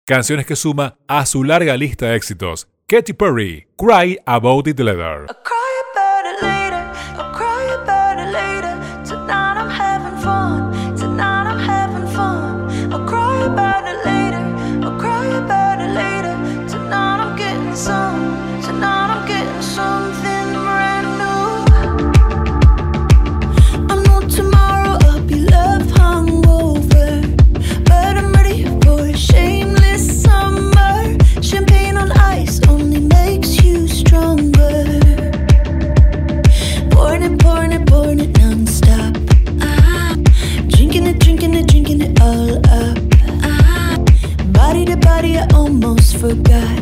canciones que suma a su larga lista de éxitos. Katy Perry, Cry About It Later. I'll cry about it later, I'll cry about it later. Tonight I'm having fun, tonight I'm having fun. I'll cry about it later, I'll cry about it later. Tonight I'm getting some, tonight I'm getting something brand new. I know tomorrow I'll be left hungover, but I'm ready for a shameless summer. Champagne on ice only makes you stronger. Pouring it non-stop. Drinking it all up. Body to body I almost forgot.